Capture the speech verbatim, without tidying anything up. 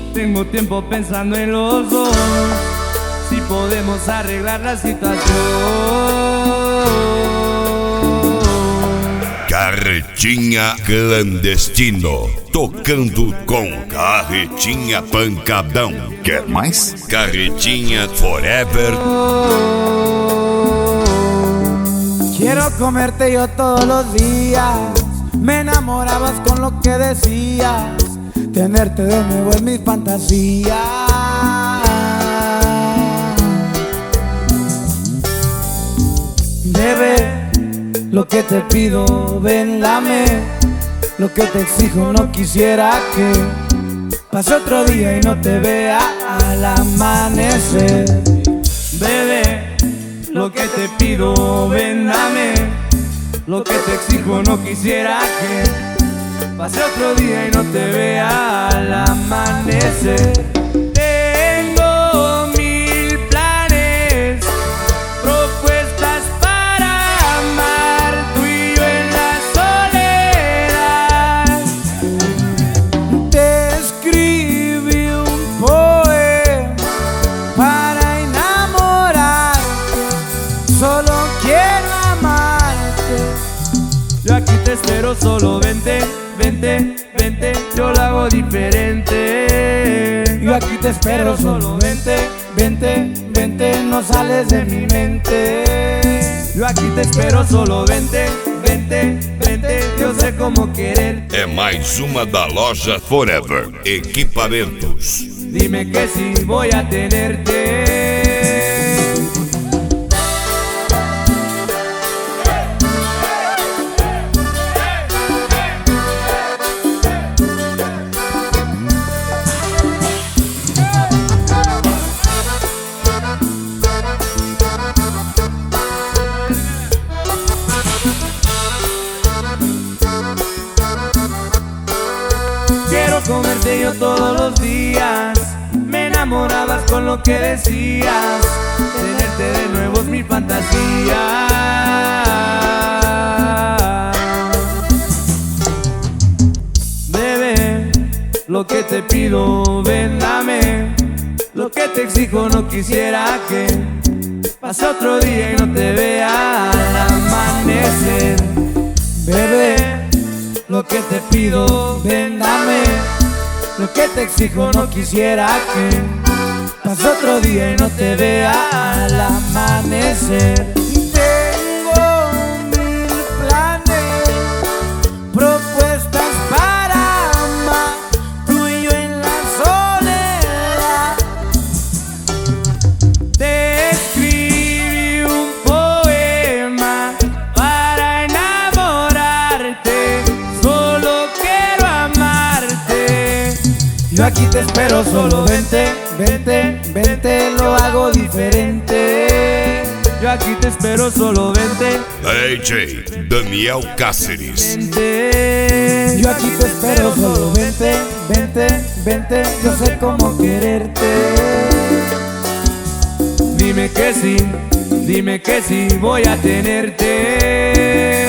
Tengo tiempo pensando en los dos, si podemos arreglar la situación. Carretinha Clandestino, tocando com Carretinha Pancadão. Quer mais? Carretinha Forever. Quiero comerte yo todos los días. Me enamorabas con lo que decías. Tenerte de nuevo en mis fantasías. Bebé, lo que te pido, ven, dame. Lo que te exijo, no quisiera que pase otro día y no te vea al amanecer. Bebé, lo que te pido, ven, dame. Lo que te exijo, no quisiera que pase otro día y no te vea al amanecer. Tengo mil planes, propuestas para amar, tú y yo en la soledad. Te escribí un poema para enamorarte, solo quiero amarte. Yo aquí te espero, solo vente, vente, vente, yo lo hago diferente. Yo aquí te espero, solo vente, vente, vente, no sales de mi mente. Yo aquí te espero, solo vente, vente, vente, eu sei como querer. É mais uma da loja Forever Equipamentos. Dime que si voy a tenerte. Quiero comerte yo todos los días. Me enamorabas con lo que decías. Tenerte de nuevo es mi fantasía. Bebé, lo que te pido, ven, dame. Lo que te exijo, no quisiera que pase otro día y no te vea al amanecer. Bebé, lo que te pido, ven, dame. Lo que te exijo, no quisiera que pase otro día y no te vea al amanecer. Tengo mil planes, propuestas para amar, tú y yo en la soledad. Te escribí un poema para enamorarte, solo quiero amarte. Yo aquí te espero, solo vente, vente, vente, lo hago diferente. Yo aquí te espero, solo vente, D J Daniel Cáceres. vente. Yo aquí te espero, solo vente, vente, vente, yo sé cómo quererte. Dime que sí, dime que sí, voy a tenerte.